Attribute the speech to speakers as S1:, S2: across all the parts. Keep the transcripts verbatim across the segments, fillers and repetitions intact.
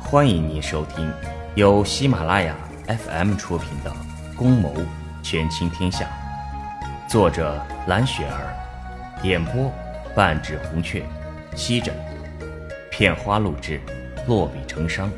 S1: 欢迎您收听由喜马拉雅 F M 出品的《宫谋权倾天下》，作者蓝雪儿，演播半指红雀，西枕片花录制，落笔成殇。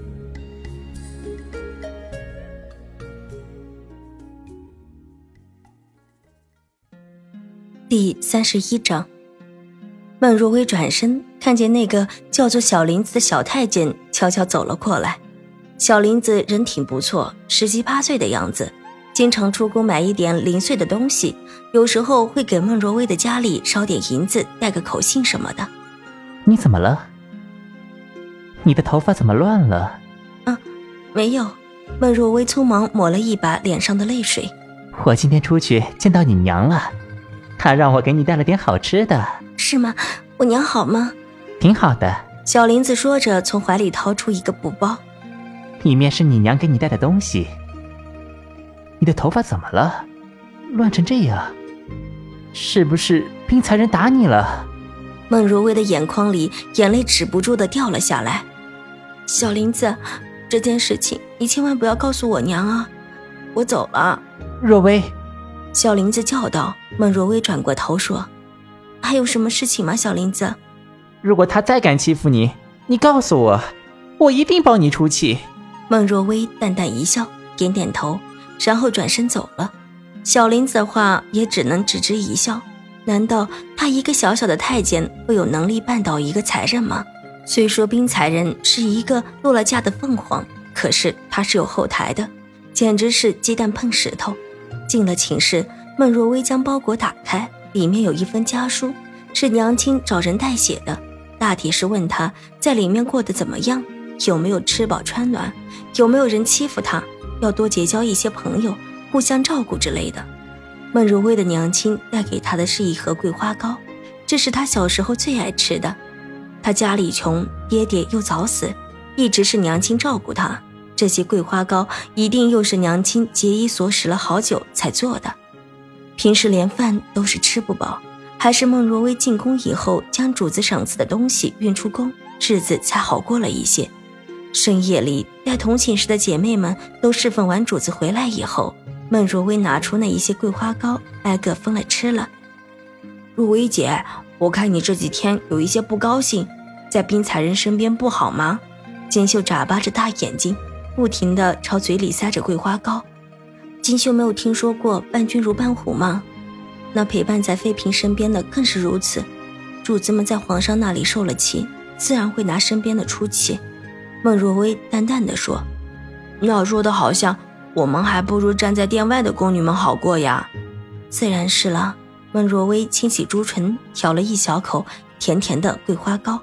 S2: 第三十一章，孟若薇转身看见那个叫做小林子的小太监悄悄走了过来。小林子人挺不错，十七八岁的样子，经常出宫买一点零碎的东西，有时候会给孟若薇的家里烧点银子，带个口信什么的。
S3: 你怎么了？你的头发怎么乱了？
S2: 啊，没有。孟若薇匆忙抹了一把脸上的泪水。
S3: 我今天出去见到你娘了，她让我给你带了点好吃的。
S2: 是吗？我娘好吗？
S3: 挺好的。
S2: 小林子说着，从怀里掏出一个布包，
S3: 里面是你娘给你带的东西。你的头发怎么了？乱成这样，是不是冰才人打你了？
S2: 孟若薇的眼眶里眼泪止不住地掉了下来。小林子，这件事情你千万不要告诉我娘啊，我走了。
S3: 若薇，
S2: 小林子叫道。孟若薇转过头说，还有什么事情吗？小林子，
S3: 如果他再敢欺负你，你告诉我，我一定帮你出气。
S2: 孟若薇淡淡一笑，点点头，然后转身走了。小林子的话也只能只知一笑，难道他一个小小的太监会有能力绊倒一个才人吗？虽说冰才人是一个落了架的凤凰，可是他是有后台的，简直是鸡蛋碰石头。进了寝室，孟若薇将包裹打开，里面有一封家书，是娘亲找人代写的，大体是问他在里面过得怎么样，有没有吃饱穿暖，有没有人欺负他，要多结交一些朋友，互相照顾之类的。孟若薇的娘亲带给她的是一盒桂花糕，这是她小时候最爱吃的。她家里穷，爹爹又早死，一直是娘亲照顾她，这些桂花糕一定又是娘亲节衣缩食了好久才做的。平时连饭都是吃不饱，还是孟若薇进宫以后将主子赏赐的东西运出宫，日子才好过了一些。深夜里带同寝室的姐妹们都侍奉完主子回来以后，孟若薇拿出那一些桂花糕，挨个分了吃了。若薇姐，我看你这几天有一些不高兴，在冰才人身边不好吗？金秀眨巴着大眼睛，不停地朝嘴里塞着桂花糕。金秀没有听说过伴君如伴虎吗？那陪伴在妃嫔身边的更是如此。主子们在皇上那里受了气，自然会拿身边的出气。孟若薇淡淡地说，你要说的好像我们还不如站在殿外的宫女们好过呀。自然是了。孟若薇轻启朱唇，挑了一小口甜甜的桂花糕。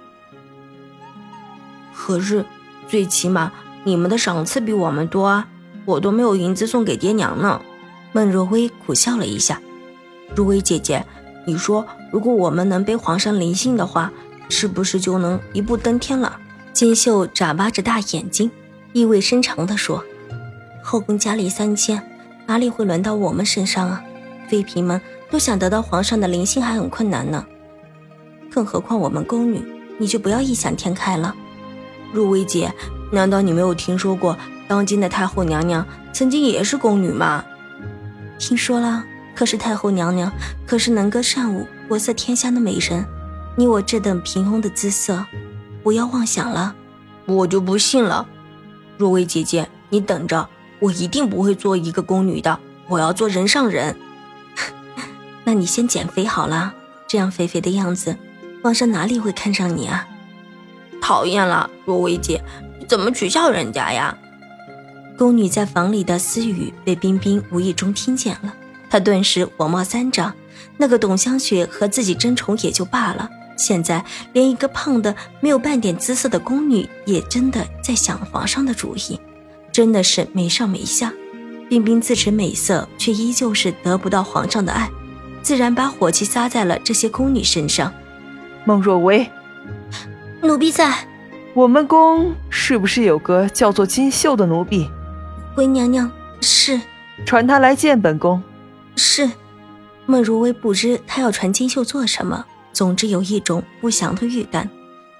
S2: 可是最起码你们的赏赐比我们多啊，我都没有银子送给爹娘呢。孟若薇苦笑了一下。若薇姐姐，你说如果我们能被皇上临幸的话，是不是就能一步登天了？金秀眨巴着大眼睛，意味深长地说，后宫佳丽三千，哪里会轮到我们身上啊？妃嫔们都想得到皇上的临幸还很困难呢，更何况我们宫女，你就不要异想天开了。若薇姐，难道你没有听说过当今的太后娘娘曾经也是宫女吗？听说了，可是太后娘娘可是能歌善舞，国色天香的美人，你我这等平庸的姿色，不要妄想了。我就不信了。若薇姐姐，你等着，我一定不会做一个宫女的，我要做人上人。那你先减肥好了，这样肥肥的样子，皇上哪里会看上你啊？讨厌了，若薇姐，你怎么取笑人家呀？宫女在房里的私语被冰冰无意中听见了，她顿时火冒三丈。那个董香雪和自己争宠也就罢了，现在连一个胖的没有半点姿色的宫女也真的在想皇上的主意，真的是没上没下。冰冰自持美色，却依旧是得不到皇上的爱，自然把火气撒在了这些宫女身上。
S4: 孟若薇，
S2: 奴婢在。
S4: 我们宫是不是有个叫做金秀的奴婢？
S2: 回娘娘，是。
S4: 传她来见本宫。
S2: 是。孟如薇不知她要传金秀做什么，总之有一种不祥的预感。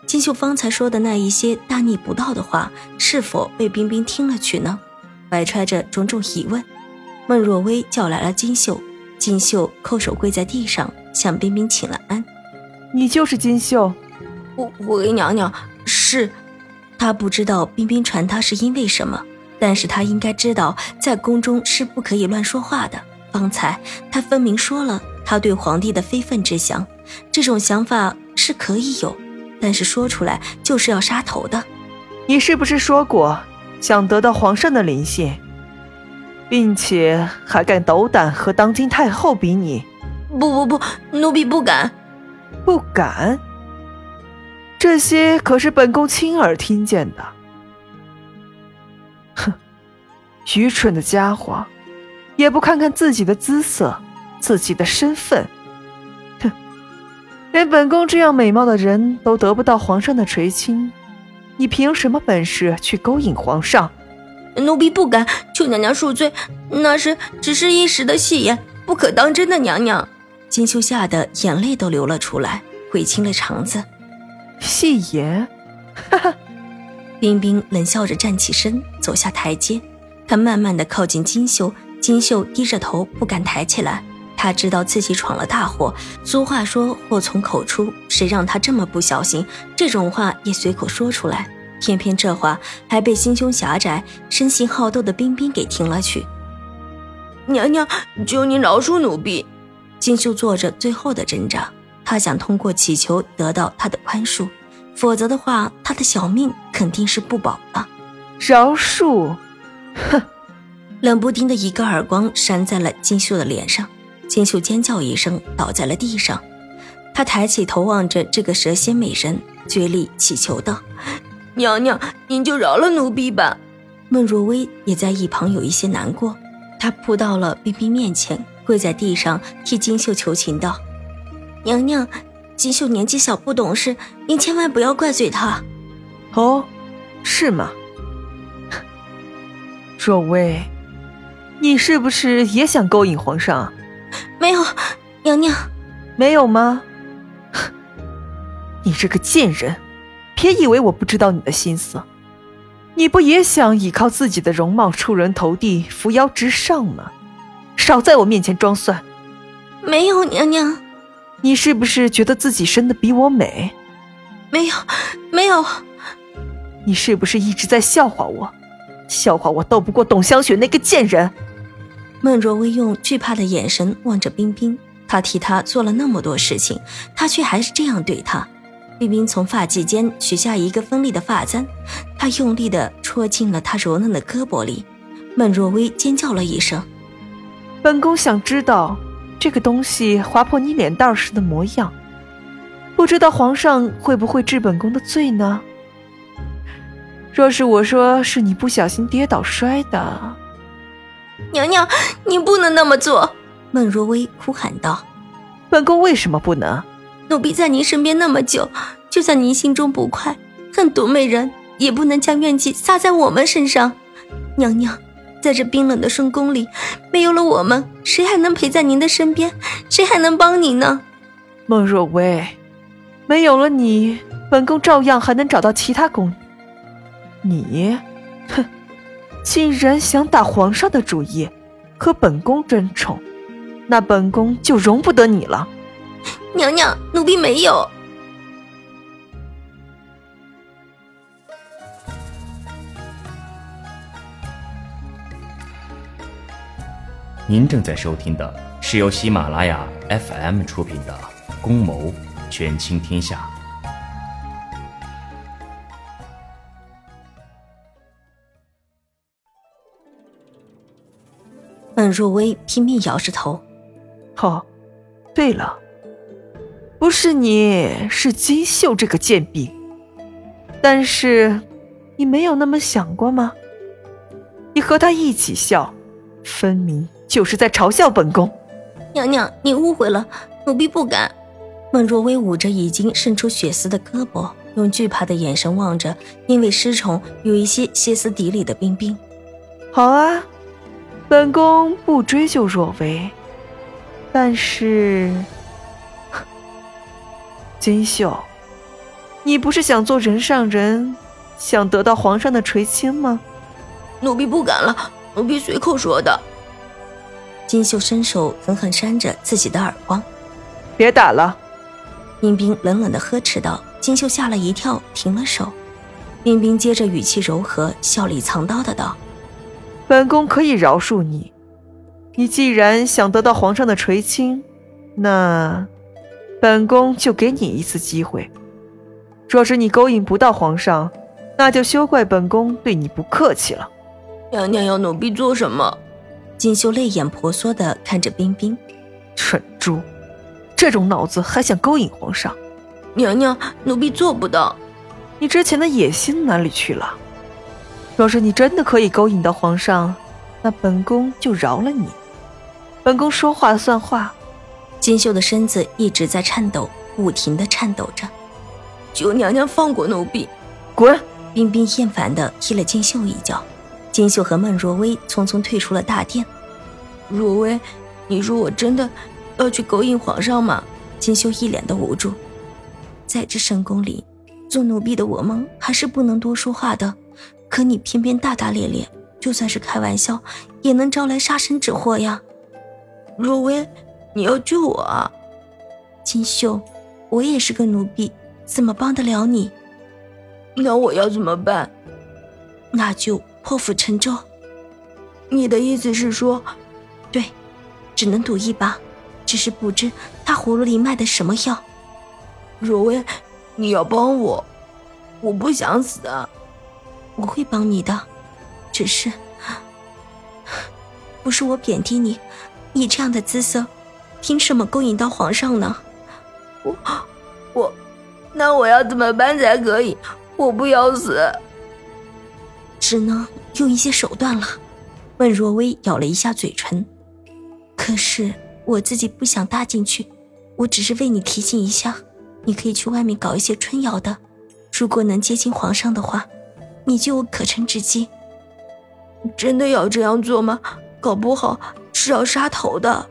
S2: 金秀方才说的那一些大逆不道的话，是否被冰冰听了去呢？怀揣着种种疑问，孟若薇叫来了金秀。金秀叩首跪在地上，向冰冰请了安。
S4: 你就是金秀？
S2: 我回娘娘是。她不知道冰冰传她是因为什么，但是她应该知道在宫中是不可以乱说话的。方才她分明说了她对皇帝的非分之想，这种想法是可以有，但是说出来就是要杀头的。
S4: 你是不是说过想得到皇上的临幸，并且还敢斗胆和当今太后比拟？
S2: 不不不，奴婢不敢。
S4: 不敢？这些可是本宫亲耳听见的。哼，愚蠢的家伙，也不看看自己的姿色，自己的身份。哼，连本宫这样美貌的人都得不到皇上的垂青，你凭什么本事去勾引皇上？
S2: 奴婢不敢，求娘娘恕罪，那是只是一时的戏言，不可当真的。娘娘，金秀吓得眼泪都流了出来，悔青了肠子。
S4: 戏言？哈哈。
S2: 冰冰冷笑着站起身，走下台阶。她慢慢地靠近金秀，金秀低着头不敢抬起来。她知道自己闯了大祸，俗话说祸从口出，谁让她这么不小心，这种话也随口说出来。偏偏这话还被心胸狭窄、生性好斗的冰冰给听了去。娘娘，求您饶恕奴婢。金秀做着最后的挣扎，她想通过祈求得到她的宽恕，否则的话，她的小命肯定是不保了。
S4: 饶恕？哼！
S2: 冷不丁的一个耳光扇在了金秀的脸上，金秀尖叫一声，倒在了地上。她抬起头望着这个蛇蝎美人，嘴里祈求道：“娘娘，您就饶了奴婢吧。”孟若薇也在一旁有一些难过，她扑到了冰冰面前，跪在地上替金秀求情道：“娘娘，金秀年纪小不懂事，您千万不要怪罪她。”
S4: 哦，是吗？若薇，你是不是也想勾引皇上？
S2: 没有，娘娘。
S4: 没有吗？你这个贱人，别以为我不知道你的心思。你不也想依靠自己的容貌出人头地、扶摇直上吗？少在我面前装蒜。
S2: 没有，娘娘。
S4: 你是不是觉得自己生得比我美？
S2: 没有，没有。
S4: 你是不是一直在笑话我？笑话我斗不过董香雪那个贱人？
S2: 孟若薇用惧怕的眼神望着冰冰，她替她做了那么多事情，她却还是这样对她。冰冰从发髻间取下一个锋利的发簪，她用力地戳进了她柔嫩的胳膊里。孟若薇尖叫了一声：“
S4: 本宫想知道这个东西划破你脸蛋时的模样，不知道皇上会不会治本宫的罪呢？若是我说是你不小心跌倒摔的……”“
S2: 娘娘，你不能那么做！”孟若薇哭喊道。
S4: “本宫为什么不能？”“
S2: 奴婢在您身边那么久，就算您心中不快，恨毒美人，也不能将怨气撒在我们身上。娘娘，在这冰冷的深宫里，没有了我们，谁还能陪在您的身边？谁还能帮您呢？”“
S4: 孟若薇，没有了你，本宫照样还能找到其他宫女。你，哼，竟然想打皇上的主意，和本宫争宠，那本宫就容不得你了。”“
S2: 娘娘，奴婢没有。”
S1: 您正在收听的是由喜马拉雅 F M 出品的《宫谋权倾天下》。
S2: 孟若薇拼命摇着头：“
S4: 哦，对了，不是你，是金秀这个贱婢。但是你没有那么想过吗？你和他一起笑，分明就是在嘲笑本宫。”“
S2: 娘娘，你误会了，奴婢不敢。”孟若薇捂着已经渗出血丝的胳膊，用惧怕的眼神望着因为失宠有一些歇斯底里的冰冰。
S4: “好啊，本宫不追究若薇，但是金秀， 你不是想做人上人，想得到皇上的垂青吗？
S2: 奴婢不敢了，奴婢随口说的。金秀伸手狠狠扇着自己的耳光。
S4: 别打了！
S2: 冰冰冷冷地呵斥道。金秀吓了一跳，停了手。冰冰接着语气柔和，笑里藏刀的道：
S4: 本宫可以饶恕你，你既然想得到皇上的垂青，那本宫就给你一次机会。若是你勾引不到皇上，那就休怪本宫对你不客气了。
S2: 娘娘要奴婢做什么？金秀泪眼婆娑地看着冰冰。
S4: 蠢猪，这种脑子还想勾引皇上？
S2: 娘娘，奴婢做不到。
S4: 你之前的野心哪里去了？若是你真的可以勾引到皇上，那本宫就饶了你。本宫说话算话。
S2: 金秀的身子一直在颤抖，不停地颤抖着。求娘娘放过奴婢！
S4: 滚！
S2: 冰冰厌烦地踢了金秀一脚。金秀和孟若薇匆匆退出了大殿。若薇，你说我真的要去勾引皇上吗？金秀一脸的无助。在这深宫里，做奴婢的我们还是不能多说话的，可你偏偏大大咧咧，就算是开玩笑也能招来杀身之祸呀。若薇，你要救我啊！金秀，我也是个奴婢，怎么帮得了你？那我要怎么办？那就破釜沉舟。你的意思是说？对，只能赌一把，只是不知他葫芦里卖的什么药。若薇，你要帮我，我不想死啊。我会帮你的，只是不是我贬低你，你这样的姿色凭什么勾引到皇上呢？我我那我要怎么办才可以？我不要死。只能用一些手段了。温若薇咬了一下嘴唇。可是我自己不想搭进去，我只是为你提醒一下，你可以去外面搞一些春药的，如果能接近皇上的话，你就有可乘之机。真的要这样做吗？搞不好是要杀头的。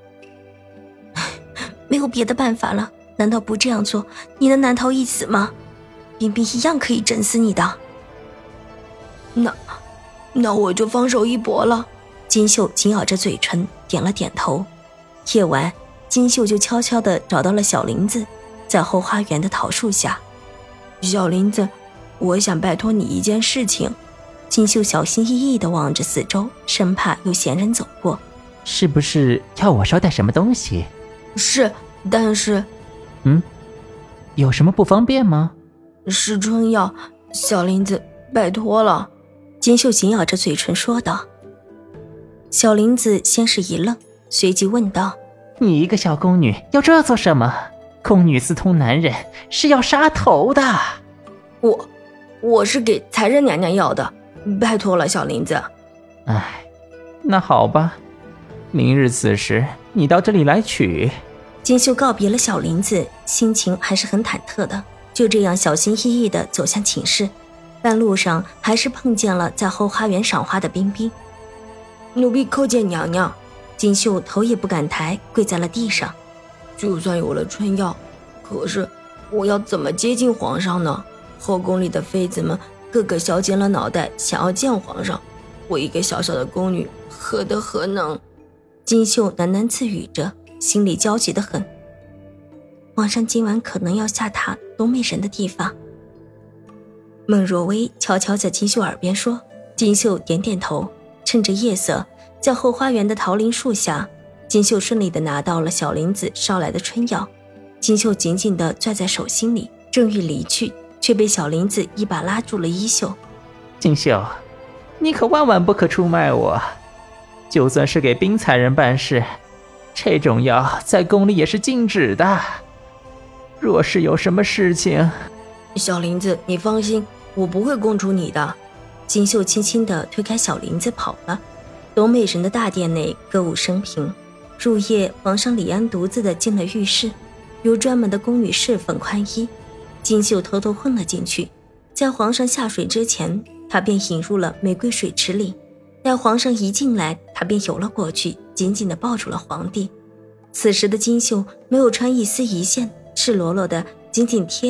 S2: 没有别的办法了，难道不这样做你能难逃一死吗？冰冰一样可以整死你的。那那我就放手一搏了。金秀紧咬着嘴唇，点了点头。夜晚，金秀就悄悄地找到了小林子，在后花园的桃树下。小林子，我想拜托你一件事情。金秀小心翼翼地望着四周，生怕有闲人走过。
S3: 是不是要我捎带什么东西？
S2: 是，但是……
S3: 嗯，有什么不方便吗？
S2: 是春药，小林子，拜托了。金秀紧咬着嘴唇说道。小林子先是一愣，随即问道：
S3: 你一个小宫女要这做什么？宫女私通男人是要杀头的。
S2: 我我是给才人娘娘要的，拜托了小林子。
S3: 唉，那好吧，明日此时你到这里来取。
S2: 金秀告别了小林子，心情还是很忐忑的，就这样小心翼翼地走向寝室。半路上还是碰见了在后花园赏花的冰冰。奴婢叩见娘娘。金秀头也不敢抬，跪在了地上。就算有了春药，可是我要怎么接近皇上呢？后宫里的妃子们个个削尖了脑袋想要见皇上，我一个小小的宫女何德何能？金秀喃喃自语着，心里焦急得很。皇上今晚可能要下榻冬媚人的地方。孟若薇悄悄在金秀耳边说。金秀点点头，趁着夜色，在后花园的桃林树下，金秀顺利地拿到了小林子捎来的春药。金秀紧紧地攥在手心里，正欲离去，却被小林子一把拉住了衣袖。
S3: 金秀，你可万万不可出卖我，就算是给冰才人办事，这种药在宫里也是禁止的。若是有什么事情……
S2: 小林子，你放心，我不会供出你的。金秀轻轻地推开小林子跑了。冬媚人的大殿内歌舞升平，入夜，皇上李安独自的进了浴室，由专门的宫女侍奉宽衣。金秀偷偷混了进去，在皇上下水之前，他便引入了玫瑰水池里。待皇上一进来，他便游了过去，紧紧地抱住了皇帝。此时的金秀没有穿一丝一线，赤裸裸的紧紧贴着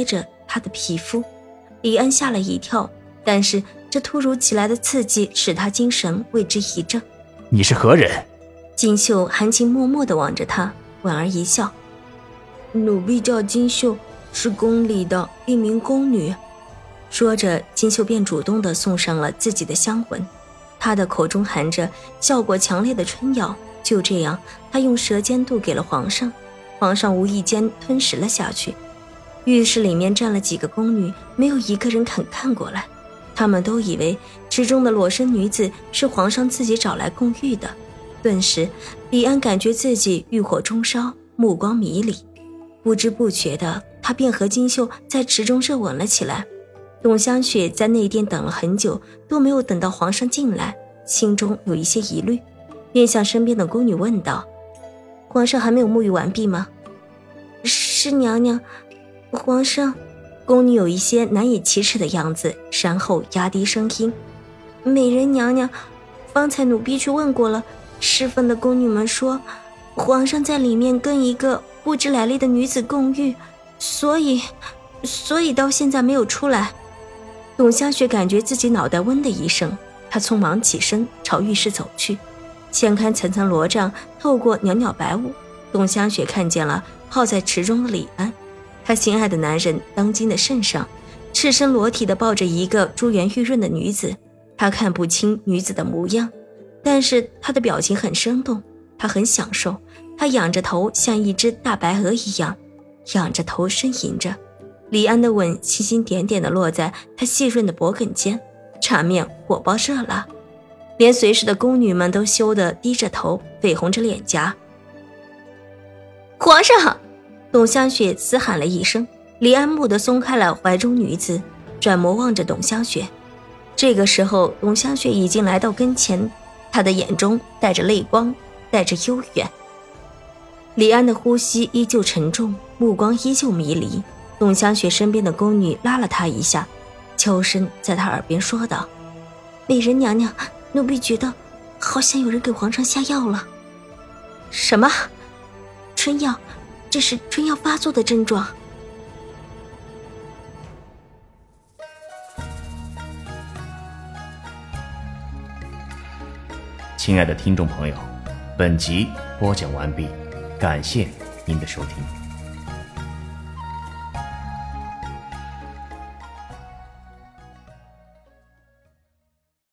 S2: 他的皮肤。李安吓了一跳，但是这突如其来的刺激使他精神为之一振。
S3: 你是何人？
S2: 金秀含情脉脉地望着他，莞尔一笑。奴婢叫金秀，是宫里的一名宫女。说着，金秀便主动地送上了自己的香魂。她的口中含着效果强烈的春药，就这样，她用舌尖渡给了皇上。皇上无意间吞食了下去。浴室里面站了几个宫女，没有一个人肯看过来。他们都以为池中的裸身女子是皇上自己找来共浴的。顿时，李安感觉自己欲火中烧，目光迷离。不知不觉的，他便和金秀在池中热吻了起来。董香雪在内殿等了很久，都没有等到皇上进来，心中有一些疑虑，便向身边的宫女问道：皇上还没有沐浴完毕吗？是娘娘。皇上。宫女有一些难以启齿的样子，然后压低声音：美人娘娘，方才奴婢去问过了，侍奉的宫女们说皇上在里面跟一个不知来历的女子共浴，所以所以到现在没有出来。董香雪感觉自己脑袋嗡的一声，她匆忙起身朝浴室走去，掀开层层罗帐，透过袅袅白雾，董香雪看见了泡在池中的李安。他心爱的男人当今的圣上，赤身裸体地抱着一个珠圆玉润的女子。他看不清女子的模样，但是她的表情很生动，他很享受。他仰着头，像一只大白鹅一样仰着头呻吟着。李安的吻星星点点地落在他细润的脖颈间，场面火爆热辣，连随侍的宫女们都羞得低着头，绯红着脸颊。皇上！董香雪嘶喊了一声，李安蓦地松开了怀中女子，转眸望着董香雪。这个时候，董香雪已经来到跟前，她的眼中带着泪光，带着悠远。李安的呼吸依旧沉重，目光依旧迷离。董香雪身边的宫女拉了他一下，悄声在他耳边说道：美人娘娘，奴婢觉得好像有人给皇上下药了。什么？春药？这是春药发作的症状。
S1: 亲爱的听众朋友，本集播讲完毕，感谢您的收听。